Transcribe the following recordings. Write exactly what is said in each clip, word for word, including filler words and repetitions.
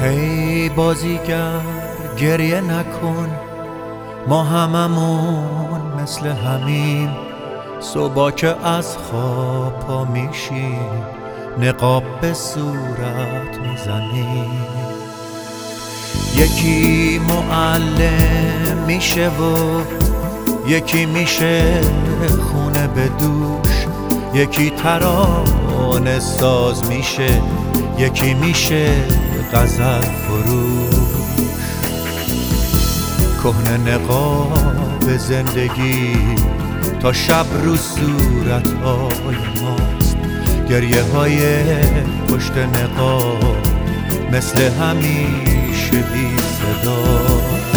ای بازیگر گریه نکن، ما هممون مثل همیم. صبح که از خواب پا میشیم نقاب به صورت میزنیم. یکی معلم میشه و یکی میشه خونه به دوش، یکی ترانه ساز میشه، یکی میشه غزل فروش. کهنه نقاب زندگی تا شب رو صورتهای ماست، گریه های پشت نقاب مثل همیشه بی صداست.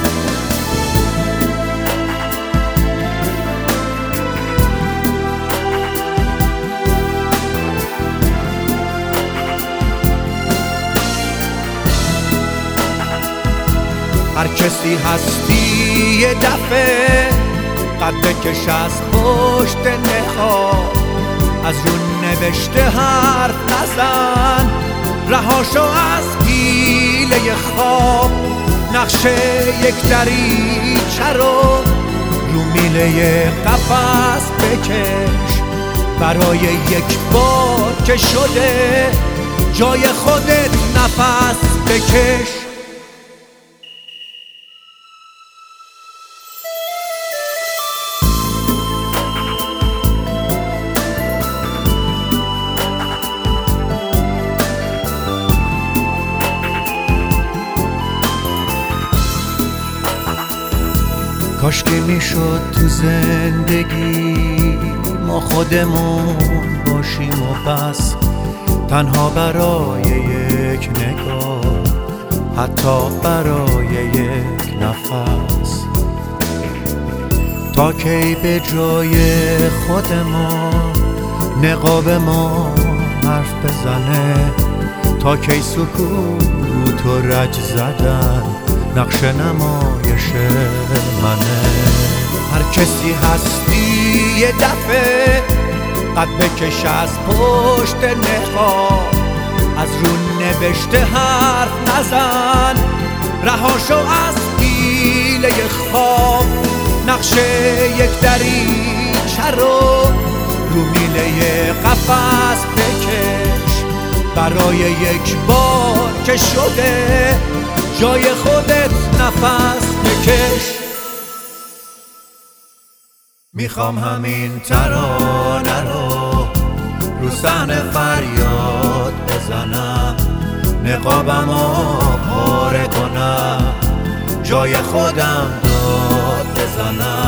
هر کسی هستی یه دفعه قد بکش از پشت نقاب، از رو نوشته حرف نزن، رهاشو از گیله خواب. نقشه یک دریچه رو رو میله قفس بکش، برای یک بار که شده جای خودت نفس بکش. کاشکی میشد تو زندگی ما خودمون باشیم و بس، تنها برای یک نگاه، حتی برای یک نفس. تا کی به جای خودمون نقاب ما حرف بزنه، تا کی سکوت و رج زدن نقش نمایش منه. هر کسی هستی یه دفعه قد بکش از پشت نقاب، از رو نوشته حرف نزن، رهاشو از گیله خواب. نقشه یک دریچه رو رو میله قفس بکش، برای یک بار که شده جای خودت نفس بکش. میخوام همین ترانه رو رو صحنه فریاد بزنم، نقابمو پاره کنم، جای خودم داد بزنم.